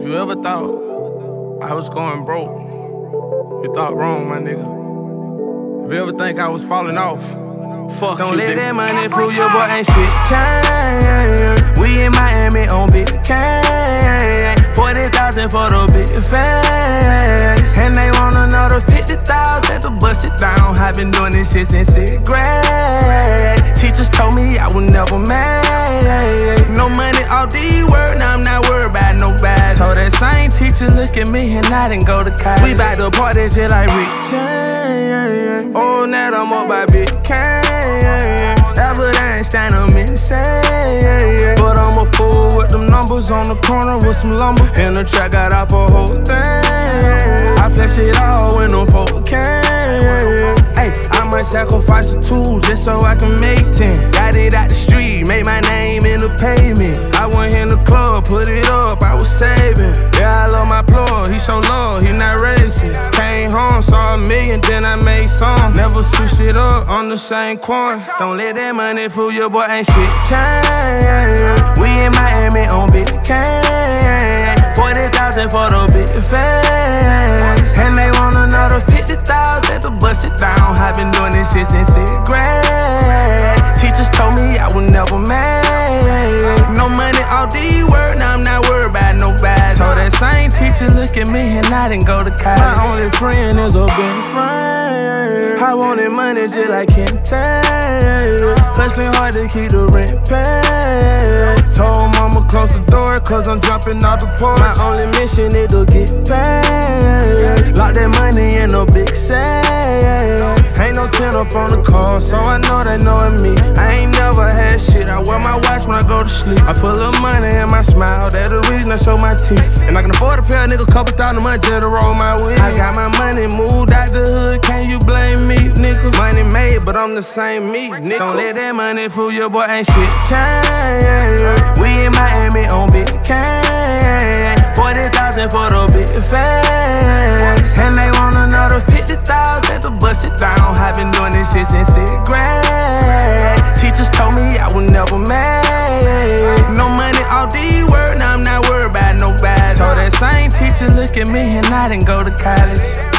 If you ever thought I was going broke, you thought wrong, my nigga. If you ever think I was falling off, fuck Don't you, let nigga. that money fool you, boy, ain't shit change. We in Miami on big cash. 40,000 for the big fast. And they want another 50,000 to bust it down. I've been doing this shit since 6th grade. Teachers told me I would never make no money off these words, now I'm not worried about nobody. Told that same teacher look at me and I didn't go to college. We bout to party just like Rick James. Oh, now I'm up by Big Kane. Albert Einstein, I'm insane. But I'm a fool with them numbers on the corner with some lumber. And the track got off a whole thing. I flexed it all when them folk came. Ay, I might sacrifice a two just so I can make 10. Got it out the street, made my name in the pavement. I went in the club, put it up, I was saving. Yeah, I love my plug, he show love, he not racing. Came home, saw $1 million, then I made some. Never switch it up on the same coin. Don't let that money fool you, boy, ain't shit change. We in Miami on big cash. 40,000 for the big fast. And they want another 50,000 to bust it down. I've been doing this shit since 6th grade. Teachers told me I would never make no money off these words, now I'm not worried about nobody. Told that same teacher look at me and I didn't go to college. My only friend is a big friend. I wanted money just like Kim Taylor. Hustling hard to keep the rent paid. Told mama close the door cause I'm jumping out the porch. My only mission is to get paid. Lock that money in a big safe. Ain't no 10 up on the car, so I know they knowin' me. I ain't never had shit, I wear my watch when I go to sleep. I put a little money in my smile, that's the reason I show my teeth. And I can afford to pay a nigga couple $1,000 a month just to roll my weed. I got my money moved out the hood, can you blame me, nigga? Money made, but I'm the same me, nigga. Don't let that money fool you, boy, ain't shit change. We in Miami on big cash. 40,000 for the big fast. And they want another 50,000 to bust it down. I've been doing this shit since 6th grade. Teachers told me I would never make no money off these words, now I'm not worried about nobody. Told that same teacher look at me and I didn't go to college.